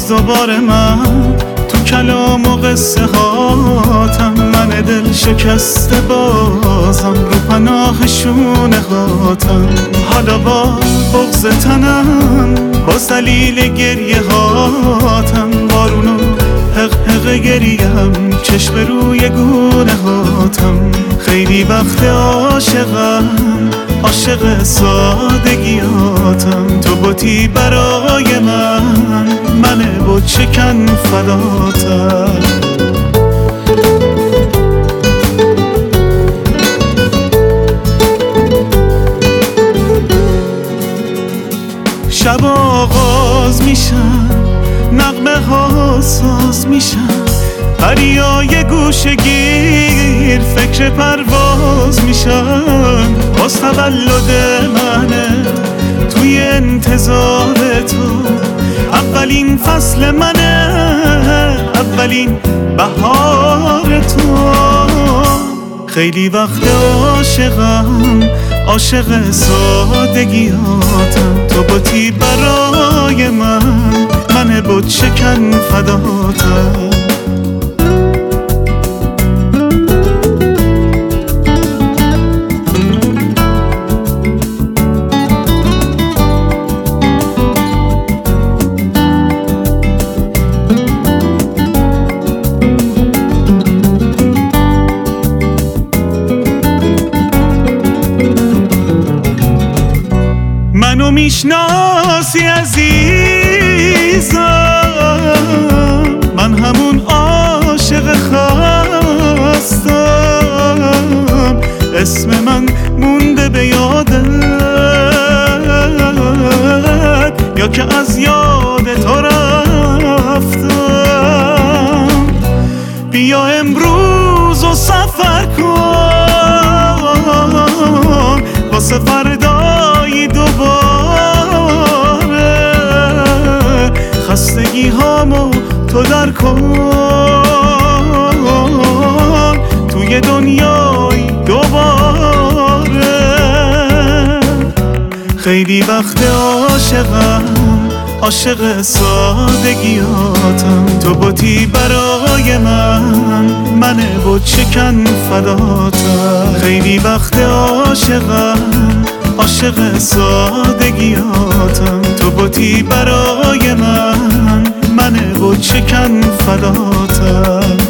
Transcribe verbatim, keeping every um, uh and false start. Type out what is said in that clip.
باز دوباره من تو کلام و قصه هاتم، من دل شکسته بازم رو پناه شونه هاتم. حالا با بغض تنم، با دلیل گریه هاتم، بارونو حق حق گریم، چشم روی گونه هاتم. خیلی وقت عاشقم، عاشق سادگیاتم. تو بودی برای من، من بود شکن فداتم. شب آغاز میشن، نغمه ها ساز میشن، دریای گوشه گیر فکر پرواز میشن. باز تولد منه توی انتظار تو، اولین فصل منه، اولین بهار تو. خیلی وقت عاشقم، عاشق سادگیاتم. تو بودی برای من، من بود شکن فداتم. منو میشناسی عزیزم، من همون عاشق خستم. اسم من مونده به یادت، یا که از یاد تو رفتم. بیا امروز و سفر کن واسه فردای دوباره. خستگی هامو تو در کن توی دنیای دوباره. خیلی وقت عاشقم، عاشق سادگیاتم. تو بودی برای من، من بود شکن فداتم. خیلی وقت عاشقم، عاشق سادگیاتم. تو بودی برای من، من بود شکن فداتم.